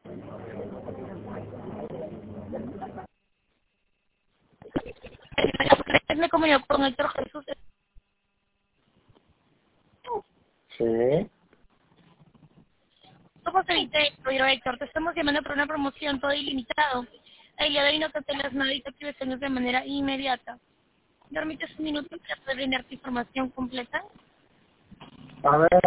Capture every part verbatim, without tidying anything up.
Me comunico con Héctor Jesús. Sí. ¿Cómo se dice, Héctor? Te estamos llamando por una promoción todo ilimitado. El día de hoy no cancelas nada y te actives de manera inmediata. ¿Me permites un minuto para poder brindarte información completa? A ver.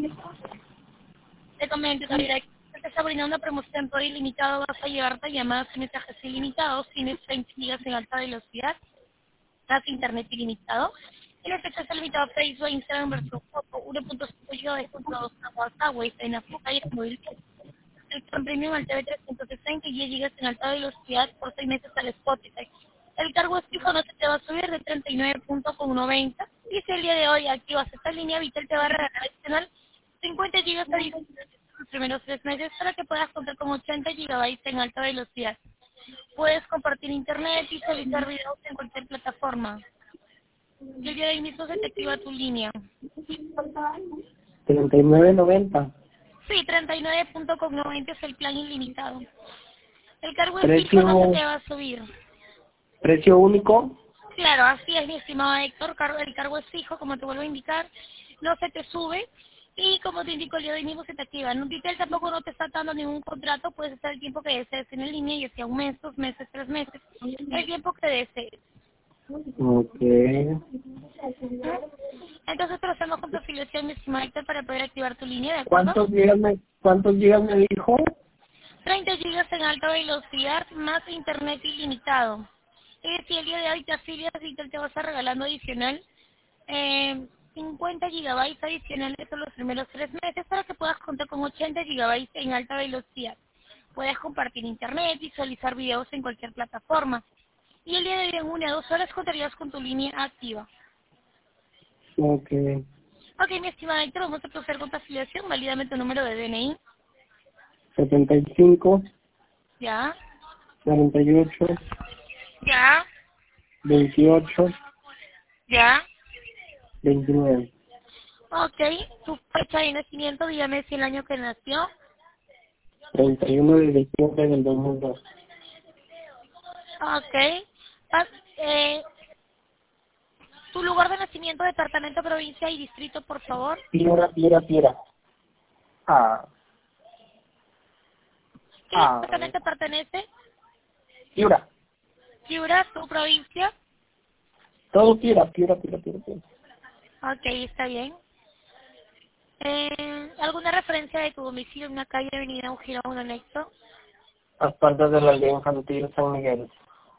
Te comento, Héctor, te está brindando una promoción todo ilimitado. Vas a llevarte llamadas y mensajes ilimitados. Tienes treinta gigas en alta velocidad. Tras internet ilimitado. El efecto está limitado a Facebook, Instagram, versus foto, uno punto cinco gigabytes contra dos WhatsApp, en la foca y el móvil. El plan premium al T V trescientos sesenta y diez gigas en alta velocidad por seis meses al Spotify. El cargo es fijo, no se te va a subir de treinta y nueve punto noventa. Y si el día de hoy activas esta línea, Vitel te va a regalar adicional cincuenta gigas adicionales en los primeros tres meses para que puedas contar con ochenta gigabytes en alta velocidad. Puedes compartir internet y visualizar videos en cualquier plataforma. Y el día de hoy mismo se te activa tu línea. treinta y nueve noventa. Sí, treinta y nueve punto noventa es el plan ilimitado. El cargo es Precio, fijo, no se te va a subir. ¿Precio único? Claro, así es, mi estimado Héctor. Car- El cargo es fijo, como te vuelvo a indicar. No se te sube. Y como te indico, el día de hoy mismo se te activa. En un Vitel tampoco no te está dando ningún contrato. Puedes estar el tiempo que desees en línea, y sea un mes, dos meses, tres meses. El tiempo que desees. Ok. Entonces procedemos con tu afiliación, mi estimado Héctor, para poder activar tu línea, ¿de acuerdo? ¿Cuántos gigas me, cuántos gigas me dijo? treinta gigas en alta velocidad más internet ilimitado. Y si el día de hoy te afilias y te vas a regalando adicional eh, cincuenta gigabytes adicionales por los primeros tres meses para que puedas contar con ochenta gigabytes en alta velocidad. Puedes compartir internet, visualizar videos en cualquier plataforma. Y el día de hoy en una o dos horas contarías con tu línea activa. Ok. Ok, mi estimada Héctor, vamos a proceder con tu afiliación. Valídame tu número de D N I. setenta y cinco, Ya, cuarenta y ocho, ya, veintiocho, ya. veintinueve. Ok, tu fecha de nacimiento, dígame si el año que nació. treinta y uno de diciembre del dos mil dos. Ok. Ah, eh, tu lugar de nacimiento, departamento, provincia y distrito, por favor. Piura, Piura, Piura. Ah, ¿Qué ah, departamento pertenece? Piura. Piura, tu provincia. Todo Piura, Piura, Piura, Piura, Piura. Ok, está bien. Eh, ¿Alguna referencia de tu domicilio en una calle, avenida, un giro, un anexo? Aparte de la aldea infantil San Miguel.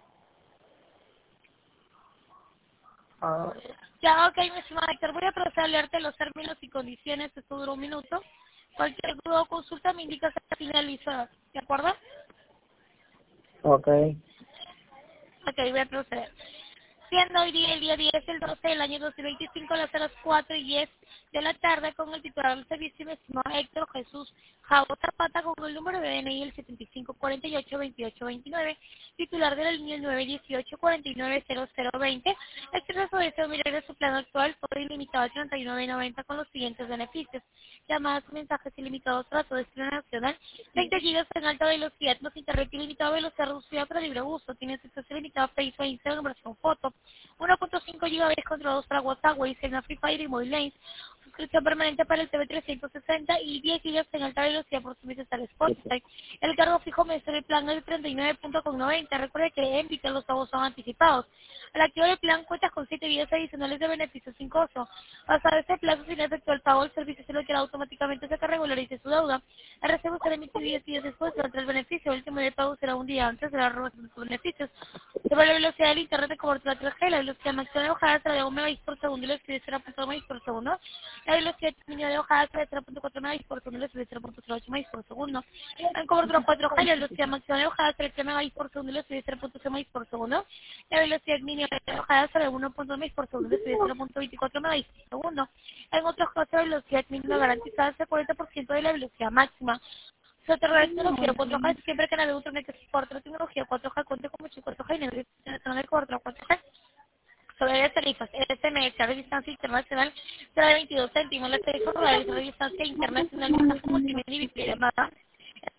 Ah, Ya, ok, mi estimado Héctor, voy a proceder a leerte los términos y condiciones. Esto dura un minuto. Cualquier duda o consulta me indicas hasta finalizar. ¿De acuerdo? ok. Ok, voy a proceder. Siendo hoy día el día diez del doce del año dos mil veinticinco a las horas cuatro y diez de la tarde con el titular del servicio, mi estimado Héctor Jesús Javo Zapata, con el número de D N I el setenta y cinco cuarenta y ocho veintiocho veintinueve, titular de la línea el nueve dieciocho cuarenta y nueve cero cero veinte, expresa su deseo de mirar de su plan actual por ilimitado a treinta y nueve noventa con los siguientes beneficios: llamadas, mensajes ilimitados para todo destino nacional, treinta gigas en alta velocidad, más internet ilimitado, velocidad reducida para libre uso, tienes acceso ilimitado a Facebook, Instagram, versión foto, uno punto cinco gigabytes controlados para WhatsApp, Waze, Free Fire y Mobile Lanes, suscripción permanente para el T V trescientos sesenta y diez gigas en alta velocidad por servicios al Spotify. El cargo fijo mensual del plan es de treinta y nueve punto noventa. Recuerde que en Vitel los pagos son anticipados. Al activar el plan cuentas con siete días adicionales de beneficios sin costo. Pasado este plazo sin efecto el pago, el servicio se lo queda automáticamente hasta que regularice su deuda. La reserva será emitida diez días después durante el beneficio. El último día de pago será un día antes de la renovación de sus beneficios. Sobre la velocidad del internet de cobertura tres G, la velocidad máxima de bajada será de un megabits por segundo y la speed será cero punto uno megabits por segundo. La velocidad mínima de bajada será de cero punto cuatro megabits por segundo y la speed cero punto cero ocho megabits por segundo. En cobertura cuatro G, la velocidad máxima de bajada será de tres megabits por segundo y la speed cero punto cero megabits por segundo. La velocidad mínima de bajada será de uno punto uno megabits por segundo y la speed cero punto veinticuatro megabits por segundo. En otros casos, la velocidad mínima garantizada es el cuarenta por ciento de la velocidad máxima. Se otorga tecnología cuatro G siempre que navegue un torneo que soporte la tecnología cuatro G cuente con mucho cuatro G y navegue internacional de cobertura cuatro G. Sobre las tarifas, S M S a distancia internacional será de veintidós céntimos, la tarifa para la distancia internacional mensaje multimedia y videollamada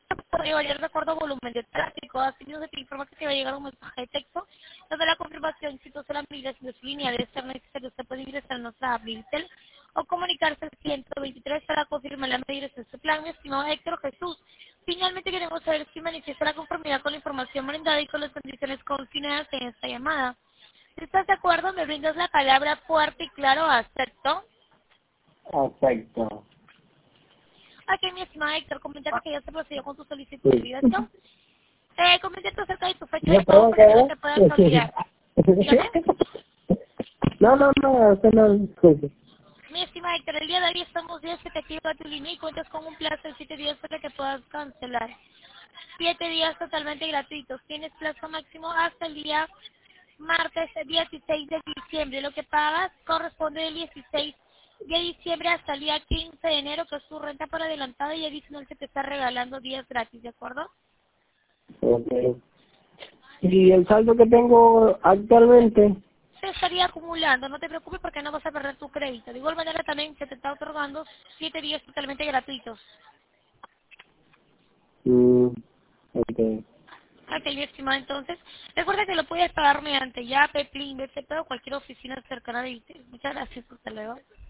podría variar de acuerdo al volumen de tráfico. Asimismo, se te informa que te va a llegar un mensaje de texto donde la confirmación si tú la migración de su línea de ser necesario. Usted puede ingresar a nuestra app Vivitel o comunicarse al ciento veintitrés para confirmar la migración de su plan, mi estimado Héctor Jesús. Finalmente queremos saber si manifiesta la conformidad con la información brindada y con las condiciones confinadas en esta llamada. Si estás de acuerdo, me brindas la palabra fuerte y claro, acepto. Acepto. Ok, mi estimado Héctor, coméntate que ya se procedió con tu solicitud de Sí. migración. Eh, coméntate acerca de tu fecha ¿Ya de pago puedo para que no quedar? te puedas olvidar. Dígame. No, no, no, eso no disculpe. Mi estimada Héctor, el día de hoy estamos días que te activa tu línea y cuentas con un plazo de siete días para que puedas cancelar. Siete días totalmente gratuitos. Tienes plazo máximo hasta el día martes dieciséis de diciembre. Lo que pagas corresponde del dieciséis de diciembre hasta el día quince de enero, que es tu renta por adelantado, y adicional se te está regalando días gratis, ¿de acuerdo? Okay. Y el saldo que tengo actualmente, Se estaría acumulando, no te preocupes porque no vas a perder tu crédito. De igual manera también se te está otorgando siete días totalmente gratuitos. mm, okay. Ok, mi estimado, entonces, recuerda que lo puedes pagar mediante Yape, Plin, B C P o cualquier oficina cercana de usted. Muchas gracias, hasta luego.